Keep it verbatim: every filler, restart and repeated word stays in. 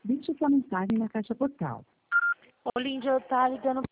Deixe sua mensagem na caixa postal. Olinda Otário, dando